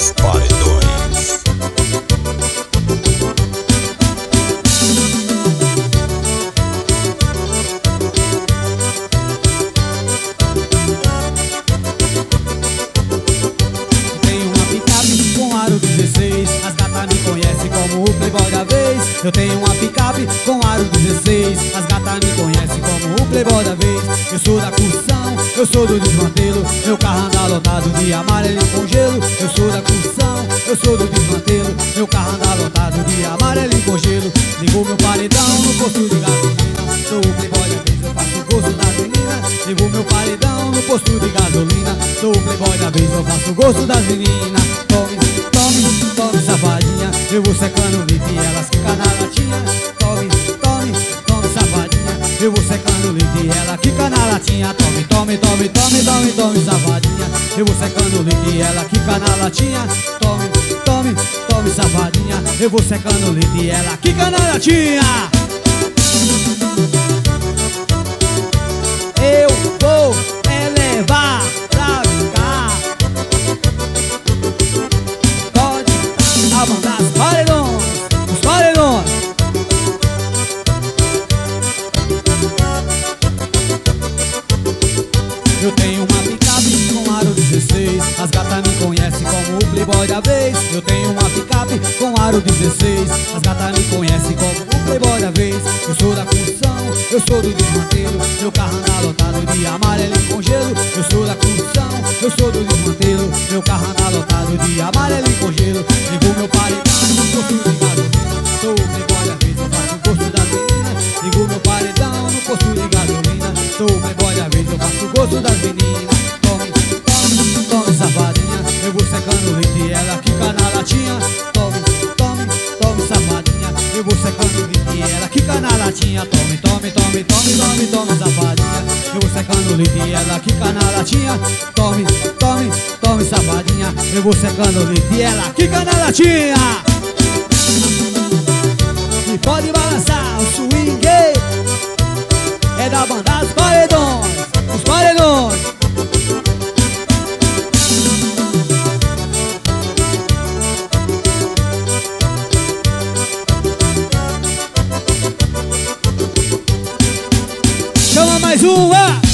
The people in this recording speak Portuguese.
dos Paredões. Tenho uma picape com aro 16, as gatas me conhecem como o playboy da vez. Eu tenho uma picape com aro 16, as gatas me conhecem como o playboy da vez. Eu sou da cursão, eu sou do desmantelo, meu carro anda lotado de amarelo com gelo. Eu sou da cursão, eu sou do desmantelo, meu carro anda lotado de amarelo com gelo. Ligo meu paredão no posto de gasolina, sou o playboy da vez, eu faço o gosto das meninas. Ligo meu paredão no posto de gasolina, sou o playboy da vez, eu faço o gosto das meninas. Tome, tome, tome safadinha, eu vou secando leite e elas ficam na latinha. Tome, tome, tome safadinha, eu vou secando leite e ela fica na latinha. Tome, tome, tome, tome, tome, tome safadinha, eu vou secando leite e ela fica na latinha. Tome, tome, tome safadinha, eu vou secando leite e ela fica na latinha. Eu vou levar pra cá. Pode a banda dos Paredões, os Paredões. Eu tenho uma picape com aro 16, as gatas me conhecem como o playboy da vez. Eu tenho uma picape com aro 16, as gatas me conhecem como o playboy da vez. Eu sou da cursão, eu sou do desmantelo, meu carro anda lotado de amarelo com gelo. Eu sou da cursão, eu sou do desmantelo, meu carro anda lotado de amarelo com gelo. Ligo meu paredão no posto de gasolina, sou o playboy da vez, eu faço o gosto das meninas. Ligo meu paredão no posto de gasolina, sou o playboy da vez, eu faço o gosto das meninas. Tome, tome, tome safadinha, eu vou secando leite e ela fica na latinha. Tome, tome, tome safadinha, eu vou secando leite e ela fica na latinha. Tome, tome, tome, tome, tome, tome safadinha, eu vou secando leite e ela fica na latinha. Tome, tome, tome safadinha, eu vou secando leite e ela fica na latinha. E pode balançar o swing, é da banda dos Paredões.